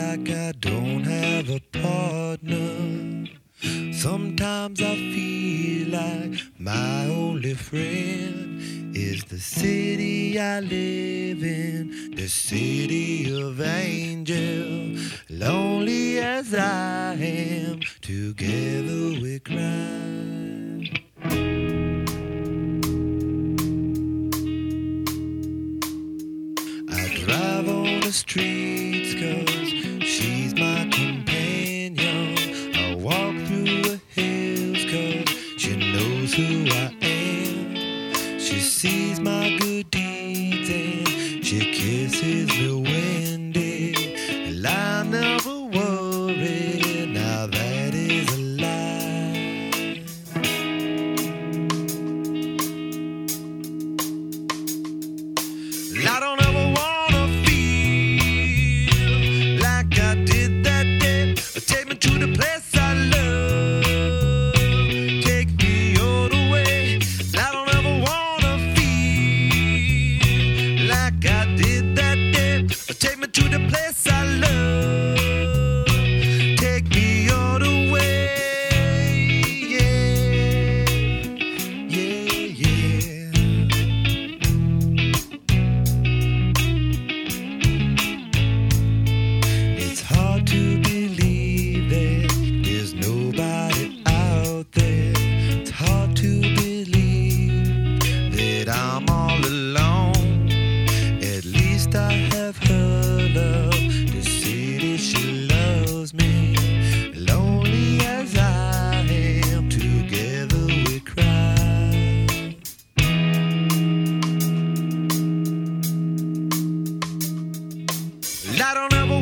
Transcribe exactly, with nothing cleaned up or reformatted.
like I don't have a partner. Sometimes I feel like my only friend is the city I live in, the city of angels. Lonely as I am, together we cry. I drive on the streets 'cause she's my companion. I walk through the hills 'cause she knows who I am. She sees my good deeds and she kisses me windy. And I never worry, now that is a lie. I don't ever wanna feel like I did that day. Take me to the place I love. Take me all the way. I don't ever wanna feel like I did that day. Take me to the place I love. Take me all the way. Yeah, yeah, yeah. It's hard to believe that there's nobody out there. It's hard to believe that I'm all alone. At least I have her love. The city, she loves me. Lonely as I am, together we cry. I don't ever